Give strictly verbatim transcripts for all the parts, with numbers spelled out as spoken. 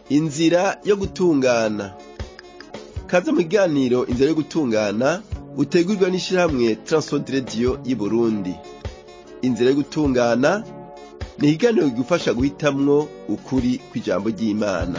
Inzira yo gutungana. Kaza mu kiganiro inzira yo gutungana utegurirwa n'ishirahamwe Transworld Radio y'i Burundi. Inzira yo gutungana ni ikiganiro kigufasha guhitamwo ukuri kw'ijambo ry'Imana.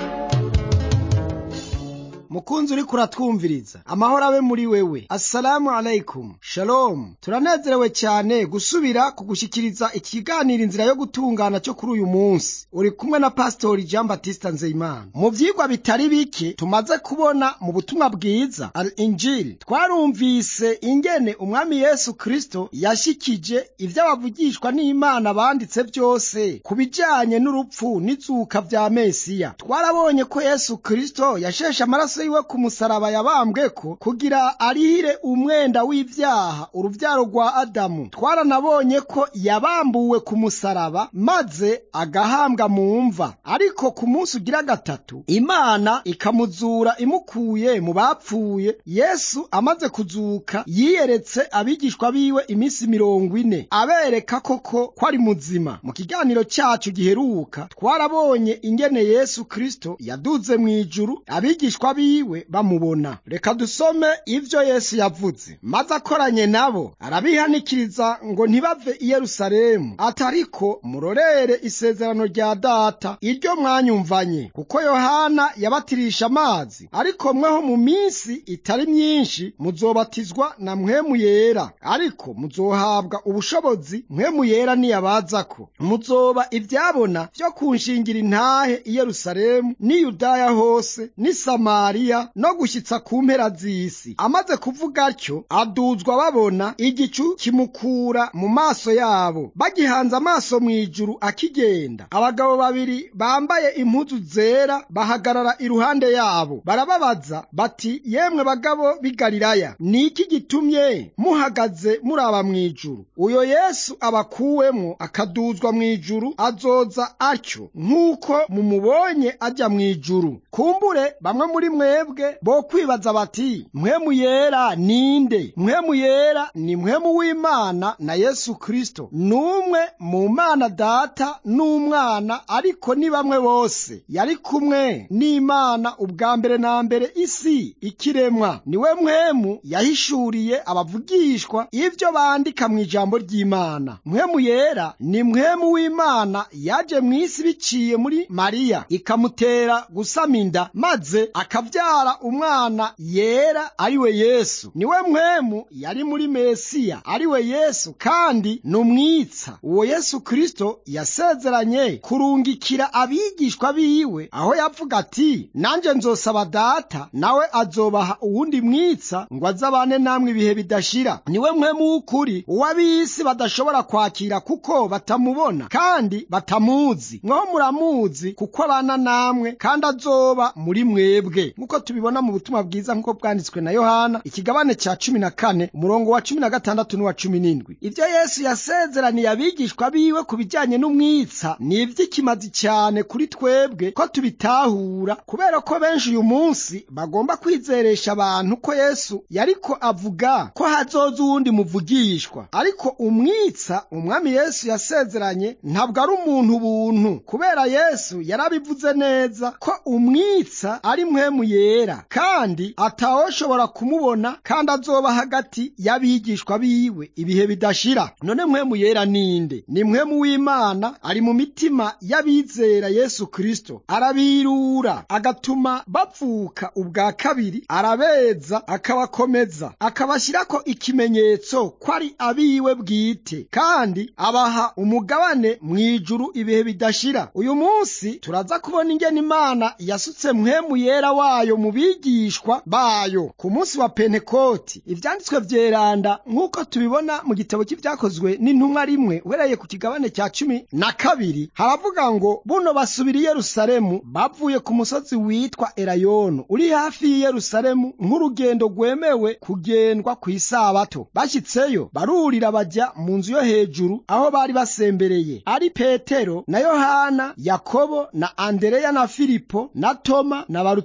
Mukunzi uri kuratwumviriza, amahoro abe muri wewe. Assalamu alaikum, shalom. Turanezerewe cyane gusubira kugushikiriza ikiganiro inzira yo gutungana cyo kuri uyu munsi. Uri kumwe na Pastor Jean Baptiste Nzeyimana. Mu vyigwa bitari bike tumaze kubona mu butumwa bwiza al-Injili, twarumvise ingene umwami Yesu Kristo yashikije ivy'abavugishwa n'Imana banditse byose kubijanye n'urupfu n'izuka vya Mesiya. Twarabonye ko Yesu Kristo yasheshe amaraso iwe ku musaraba yabambweko kugira arihire umwenda w'ivyaha uruvyaro rwa Adamu. Twaranabonye ko yabambuwe ku musaraba maze agahambwa mu mva, ariko ku munsi ugira gatatu Imana ikamuzura imukuye mu bapfuye. Yesu amaze kuzuka yiyeretse abigishwa biwe imisi mirongo ine abereka koko ko ari muzima. Mu kiganiro cyacu giheruka twarabonye ingene Yesu Kristo yaduze mw'ijuru abigishwa biwe bamubona. Reka dusome ivyo Yesu yavuze. Maze akoranye nabo arabihanikiriza ngo ntibave i Yerusalemu, atariko murorere isezerano rya Data iryo mwanyumvanye, kuko Yohana yabatirisha amazi, ariko mweho mu minsi itari myinshi muzobatizwa na Mpwemu Yera, ariko muzohabwa ubushobozi Mpwemu Yera niyabazako. Muzoba ivyabona vyo kunshingira intahe i Yerusalemu ni Yudaya hose ni Samariya no gushitsa ku mpera z'isi. Amaze kuvuga atyo aduzwa babona igicu kimukura mu maso yabo. Bagihanze amaso mw'ijuru akigenda, abagabo babiri bambaye impuzu zera bahagarara iruhande yabo. Barababaza bati, yemwe bagabo b'i Galilaya, ni iki gitumye muhagaze muraba mw'ijuru? Uyo Yesu abakuwemwo akaduzwa mw'ijuru azoza atyo nk'uko mumubonye aja mw'ijuru. Kumbure bamwe muri mwebwe bo kwibaza bati, Mpwemu Yera ninde? Mpwemu Yera ni Mpwemu w'Imana na Yesu Kristo, numwe mu Mana Data n'Umwana, ariko ni bamwe bose. Yari kumwe n'Imana ubwa mbere na mbere isi ikiremwa. Niwe Mpwemu yahishuriye abavugishwa ivyo bandika mu ijambo ry'Imana. Mpwemu Yera ni Mpwemu w'Imana yaje mw'isi biciye muri Mariya ikamutera gusama inda, maze akavyara umwana yera ariwe Yesu. Niwe Mpwemu yari muri Mesiya ariwe Yesu, kandi numwitsa. Uwo Yesu Kristo yasezeranye kurungikira abigishwa biwe, aho yavuga ati, nanje nzosaba Data nawe azobaha uwundi mwitsa ngo azabane namwe ibihe bidashira. Niwe Mpwemu w'ukuri uw'ab'isi badashobora kwakira kuko batamubona kandi batamuzi. Mweho muramuzi kuko abana namwe kandi azoba muri mwebwe, nkuko tubibona mu butumwa bwiza nkuko bwanditswe na Yohana ikigabane ca cumi na kane umurongo wa cumi na gatandatu n'uwa cumi n'indwi. Ivyo Yesu yasezeraniye abigishwa biwe kubijanye n'umwitsa ni ivy'ikimazi cyane kuri twebwe ko tubitahura, kubera ko benshi uyu munsi bagomba kwizeresha abantu ko Yesu yariko avuga ko hazoza uwundi muvugishwa. Ariko umwitsa umwami Yesu yasezeranye ntabwo ari umuntu buntu, kubera Yesu yarabivuze neza ko umwitsa ari Mpwemu Yera, kandi atawoshobora kumubona, kandi azoba hagati y'abigishwa biwe ibihe bidashira. None Mpwemu Yera ninde? Ni Mpwemu w'Imana, ari mu mitima y'abizera Yesu Kristo, arabirura agatuma bavuka ubwa kabiri, arabeza akabakomeza, akabashirako ikimenyetso ko ari abiwe bwite, kandi abaha umugabane mw'ijuru ibihe bidashira. Uyu munsi turaza kubona ingene Imana yasutse Mpwemu Yera wayo mu bigishwa bayo ku munsi wa Pentekoti. Ivyanditswe vyeranda nk'uko tubibona mu gitabo cy'ivyakozwe n'intumwa rimwe uhereye ku kigabane cya cumi na kabiri, haravuga ngo buno basubira i Yerusalemu bavuye ku musozi witwa Elayono uri hafi y'i Yerusalemu nk'urugendo rwemewe kugendwa ku isabato. Bashitseyo barurira baja mu nzu yo hejuru aho bari basembereye, ari Petero na Yohana, Yakobo na Andereya na Filipo na Toma na Barutoloma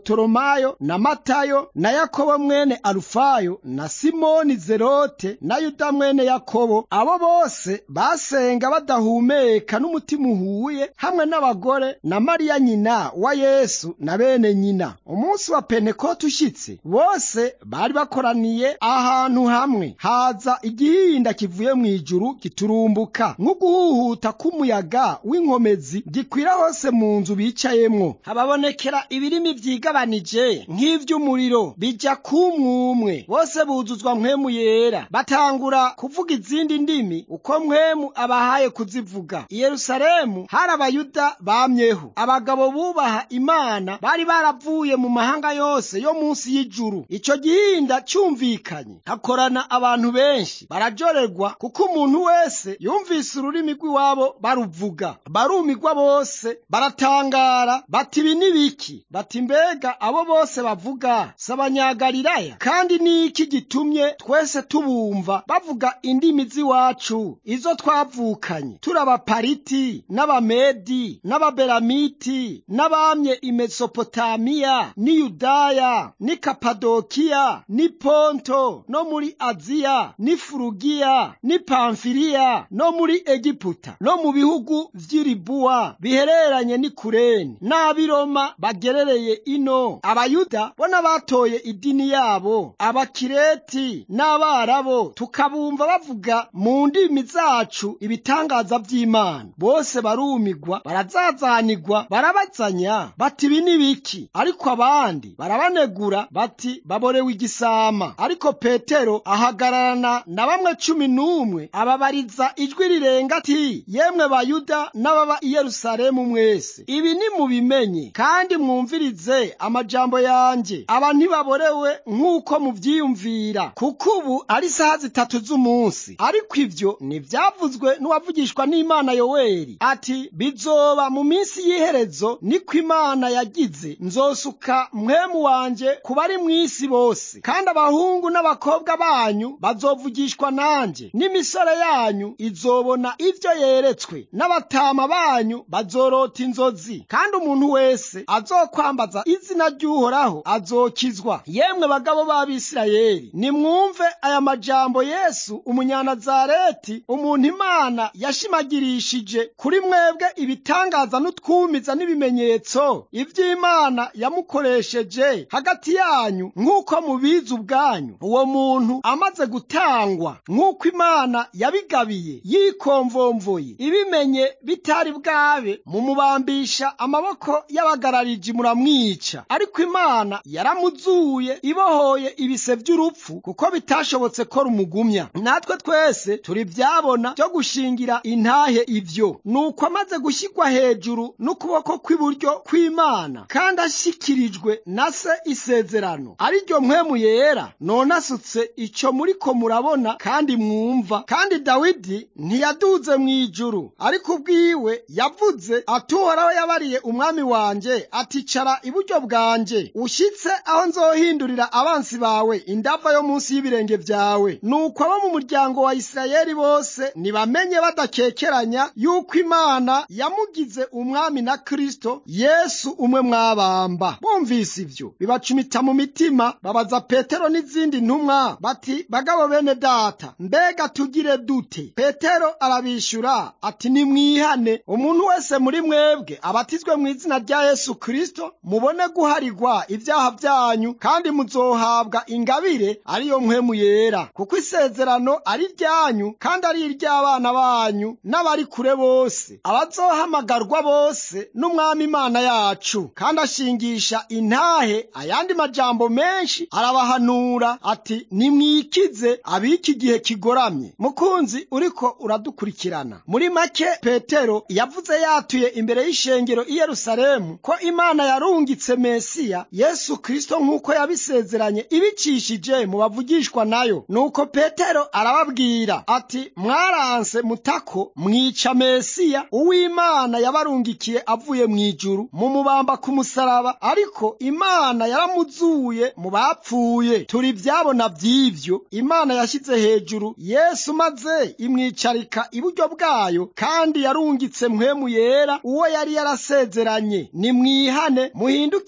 Barutolomayo na Matayo na Yakobo mwene Alufayo na Simoni Zerote na Yuda mwene Yakobo. Abo bose basenga badahumeka n'umutima uhuye, hamwe n'abagore na Mariya nyina wa Yesu na bene nyina. Umunsi wa Pentekote ushitse, bose bari bakoraniye ahantu hamwe. Haza igihinda kivuye mu ijuru giturumbuka nk'uguhuhuta k'umuyaga w'inkomezi, gikwira hose mu nzu bicayemwo. Hababonekera ibirimi vyigabanije nk'ivy'umuriro bija kumwumwe. Bose buzuzwa mpwemu yera, batangura kuvuga izindi ndimi uko mpwemu abahaye kuzivuga. I Yerusalemu hari Abayuda bamyeho, abagabo bubaha Imana, bari baravuye mu mahanga yose yo munsi y'ijuru. Ico gihinda cumvikanye, hakorana abantu benshi, barajorerwa kuko umuntu wese yumvise ururimi rw'iwabo baruvuga. Barumigwa bose, baratangara bati ibi ni biki? Bati mbega abo bose bavuga s'Abanyagalilaya? Kandi ni iki gitumye twese tubumva bavuga indimi z'iwacu, izo twavukanye? Turi Abapariti n'Abamedi n'Ababeramiti n'abamye i Mesopotamiya n'i Yudaya n'i Kapadokiya n'i Ponto no muri Aziya n'i Furugiya n'i Pamfiliya no muri Egiputa no mu bihugu vy'Iribuwa bihereranye n'i Kureni n'ab'i Roma bagerereye ino. Abayuda bona batoye idini yabo, Abakireti n'Abarabo, tukabumva bavuga mu ndimi zacu ibitangaza vy'Imana. Bose barumigwa, barazazanigwa, barabazanya bati ibi ni biki? Ariko abandi barabanegura bati baborewe igisama. Ariko Petero ahagararana na bamwe cumi n'umwe, ababariza ijwi rirenga ati, yemwe Bayuda n'ababa i Yerusalemu mwese, ibi ni mubimenye kandi mwumvirize amajambo yanje. Aba ntibaborewe nk'uko muvyiyumvira, kuko ubu ari saha zitatu z'umunsi. Ariko ivyo ntivyavuzwe n'uwavugishwa n'Imana Yoweli ati, bizoba mu minsi y'iherezo, niko Imana yagize, nzosuka mpwemu wanje ku bari mw'isi bose, kandi abahungu n'abakobwa banyu bazovugishwa nanje, n'imisore yanyu izobona ivyo yeretswe, n'abatama banyu bazorota inzozi, kandi umuntu wese azokwambaza izina ry'Uhoraho azokizwa. Yemwe bagabo b'Abisirayeli, nimwumve aya majambo Yesu Umunyanazareti, umuntu Imana yashimagirishije kuri mwebwe ibitangaza n'utwumiza n'ibimenyetso ivy'Imana yamukoresheje hagati yanyu, nk'uko mubizi ubwanyu. Uwo muntu amaze gutangwa nk'uko Imana yabigabiye, yikomvomvoye ibimenye bitari bwabe, mumubambisha amaboko y'abagarariji muramwica. Ariko Imana yaramuzuye ibohoye ibise vy'urupfu, kuko bitashobotse ko rumugumya. Natwe twese turi vyabona byo gushingira intahe ivyo. Nuko amaze gushyirwa hejuru n'ukuboko kw'iburyo kw'Imana, kandi ashikirijwe na se isezerano, ari ryo mpwemu yera, none asutse ico muriko murabona kandi mwumva. Kandi Dawidi ntiyaduze mw'ijuru, ariko ubwiwe yavuze ati, Uhoraho yabariye umwami wanje ati, cara iburyo bwanje, ushitse aho nzohindurira abansi bawe indava yo munsi y'ibirenge vyawe. Nuko abo mu muryango wa Isirayeli bose nibamenye badakekeranya yuko Imana yamugize umwami na Kristo Yesu umwe mwabamba. Bumvise ivyo bibacumita mu mitima, babaza Petero n'izindi ntumwa bati, bagabo bene data, mbega tugire dute? Petero arabishura ati, nimwihane, umuntu wese muri mwebwe abatizwe mu izina rya Yesu Kristo, mubone guharigwa ivyaha vyanyu, kandi muzohabwa ingabire ariyo mpwemu yera. Kuko isezerano ari ryanyu, kandi ari iry'abana banyu n'abari kure bose, abazohamagarwa bose n'Umwami Imana yacu. Kandi ashingisha intahe ayandi majambo menshi, arabahanura ati, nimwikize ab'iki gihe kigoramye. Mukunzi uriko uradukurikirana, muri make Petero yavuze yatuye imbere y'ishengero i Yerusalemu ko Imana yarungitse Mesiya Yesu Kristo nk'uko yabisezeranye ibicishije mu bavugishwa nayo. Nuko Petero arababwira ati, mwaranse mutako mwica Mesiya uw'Imana yabarungikiye avuye mw'ijuru, mumubamba ku musaraba, ariko Imana yaramuzuye mu bapfuye. Turi vyabona vy'ivyo. Imana yashyize hejuru Yesu maze imwicarika iburyo bwayo, kandi yarungitse mpwemu yera uwo yari yarasezeranye. Nimwihane muhindukirire Imana.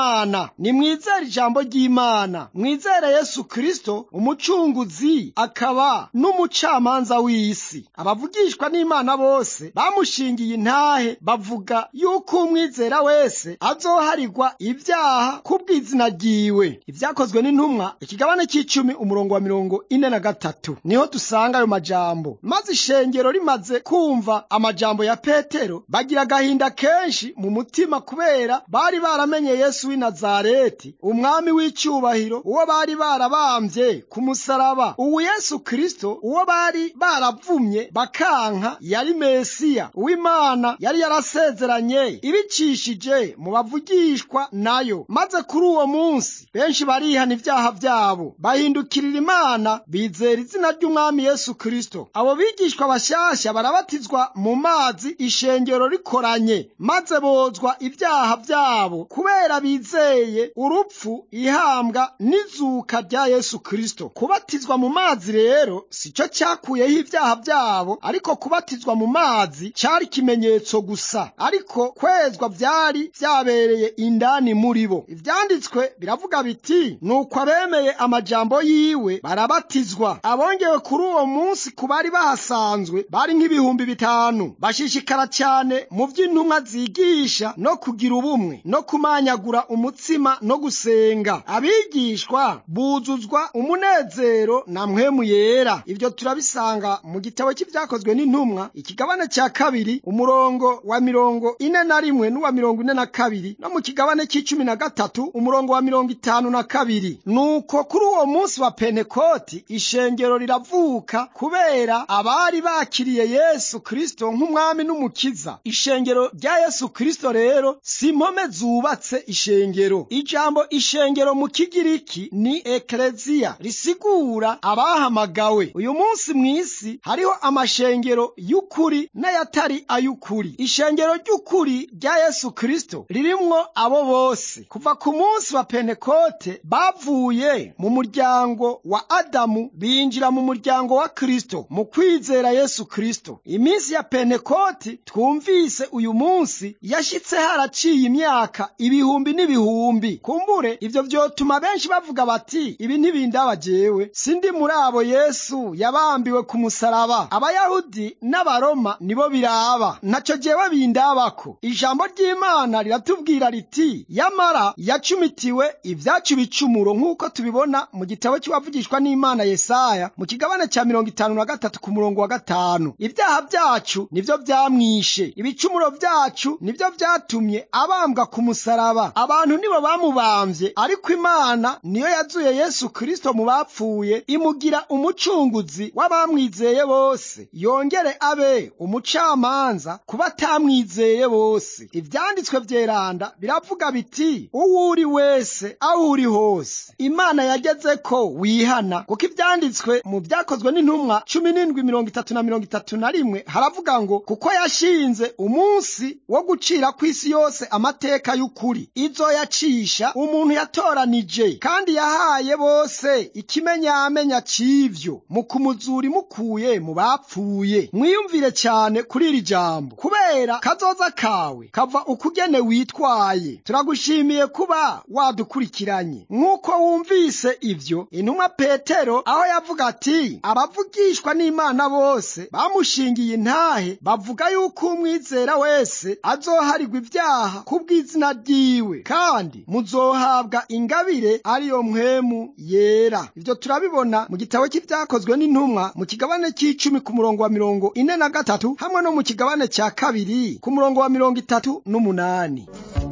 Imana. Nimwizere ijambo ry'Imana, mwizere Yesu Kristo umucunguzi akaba n'umucamanza w'isi. Abavugishwa n'Imana bose bamushingiye intahe bavuga yuko umwizera wese azoharigwa ibyaha kubw'izina ryiwe. Ibyakozwe n'intumwa ikigabane c'icumi umurongo wa mirongo ine na gatatu niho dusanga ayo majambo. Maze ishengero rimaze kumva amajambo ya Petero bagira agahinda kenshi mu mutima, kubera bari baramenye Yesu w'i Nazareti, umwami w'icyubahiro, uwo bari barabambye ku musaraba. Uwo Yesu Kristo uwo bari baravumye bakanka yari Mesiya uw'Imana yari yarasezeranye ibicishije mu bavugishwa nayo. Maze kuri uwo munsi benshi barihana ibyaha byabo, bahindukirira Imana, bizera izina ry'umwami Yesu Kristo. Abo bigishwa bashasha barabatizwa mu mazi ishengero rikoranye, maze bozwa ibyaha byabo kubera bizeye urupfu, ihambwa n'izuka rya Yesu Kristo. Kubatizwa mu mazi rero sico cyakuyeho ibyaha byabo, ariko kubatizwa mu mazi cyari ikimenyetso gusa, ariko kwezwa byari byabereye indani muri bo. Ivyanditswe biravuga biti, nuko abemeye amajambo yiwe barabatizwa. Abongewe kuri uwo munsi ku bari bahasanzwe bari nk'ibihumbi bitanu, bashishikara cyane mu vy'intumwa zigisha no kugira ubumwe no kumanyagura umutsima no gusenga. Abigishwa buzuzwa umunezero na mpwemu yera. Ivyo turabisanga mu gitabo cy'Ivyakozwe n'Intumwa ikigabane cya kabiri umurongo wa mirongo ine na rimwe n'uwa mirongo ine na kabiri, no mu kigabane c'icumi na gatatu umurongo wa mirongo itanu na kabiri. Nuko kuri uwo munsi wa Pentekoti ishengero riravuka, kubera abari bakiriye Yesu Kristo nk'umwami n'umukiza. Ishengero rya Yesu Kristo rero si impome zubatse ishengero. Ijambo ishengero mu Kigiriki ni ekleziya, risigura abahamagawe. Uyu munsi mw'isi hariho amashengero y'ukuri n'ayatari ay'ukuri. Ishengero ry'ukuri rya Yesu Kristo ririmwo abo bose. Kuva ku munsi wa Pentekote bavuye mu muryango wa Adamu binjira mu muryango wa Kristo mu kwizera Yesu Kristo. Iminsi ya Pentekote twumvise uyu munsi yashitse haraciye imyaka ibihumbi n'ibihumbi. Kumbure ivyo vyotuma benshi bavuga bati, ibi ntibindaba jewe, sindi muri abo Yesu yabambiwe ku musaraba. Abayahudi n'Abaroma nibo biraba, ntaco jewe bindabako. Ijambo ry'Imana riratubwira riti, yamara yacumitiwe ivyacu bicumuro, nk'uko tubibona mu gitabo cy'uwavugishwa n'Imana Yesaya mu kigabane ca mirongo itanu na gatatu ku murongo wa gatanu. Ibyaha byacu nivyo vyamwishe, ibicumuro vyacu nivyo vyatumye abambwa ku musaraba. Abantu nibo bamubamvye, ariko Imana niyo yazuye Yesu Kristo mu bapfuye, imugira umucunguzi w'abamwizeye bose, yongere abe umucamanza ku batamwizeye bose. Ivyanditswe vyeranda biravuga biti, uwo uri wese aho uri hose Imana yageze ko wihana. Kuko ivyanditswe mu Vyakozwe n'Intumwa cumi n'indwi mirongo itatu na mirongo itatu na rimwe haravuga ngo, kuko yashinze umunsi wo gucira kw'isi yose amateka y'ukuri, izo yacisha umuntu yatoranije, kandi yahaye bose ikimenyamenya c'ivyo mu kumuzura imukuye mu bapfuye. Mwiyumvire cyane kuri iri jambo, kubera kazoza kawe kava ukugene witwaye. Turagushimiye kuba wadukurikiranye. Nk'uko wumvise ivyo intumwa Petero aho yavuga ati, abavugishwa n'Imana bose bamushingiye intahe bavuga yuko umwizera wese azoharigwa ibyaha kubw'izina ryiwe, kandi muzohabwa ingabire ariyo mpwemu yera. Ivyo turabibona mu gitabo cy'Ivyakozwe n'Intumwa mu kigabane c'icumi ku murongo wa mirongo ine na gatatu, hamwe no mu kigabane ca kabiri ku murongo wa mirongo itatu n'umunani.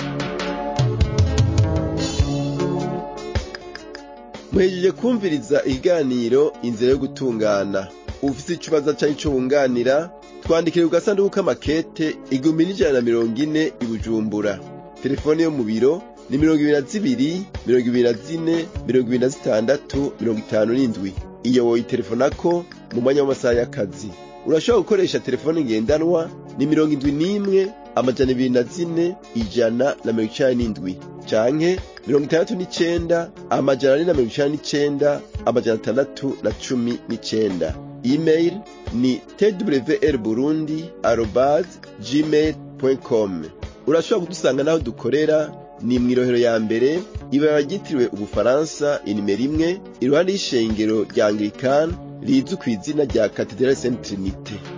Muhejeje kumviriza ikiganiro inzira yo gutungana. Ufise ikibazo cyawe cyo bunganira, twandikire ku gasanduku k'amakete igihumbi n'ijana na mirongo ine i Bujumbura. Telefone yo mu biro ni mirongo ibiri na zibiri mirongo ibiri na zine mirongo ibiri na zitandatu mirongo itanu n'indwi. Iyo woyitelefonako mu mwanya w'amasaha y'akazi. Urashobora gukoresha telefone ngendanwa ni mirongo indwi n'imwe amajana ibiri na zine ijana na mirongo icenda n'indwi, canke mirongo itandatu n'icenda amajana ane na mirongo icenda n'icenda amajana atandatu na cumi n'icenda. Email ni t w r burundi arobase gmail point com. Urashobora kudusanga naho dukorera ni mw'irohero ya mbere ibara ryitiriwe Ubufaransa inimero imwe iruhande y'ishengero rya Anglikani rizwi kw'izina rya Cathedrale Sainte Trinité.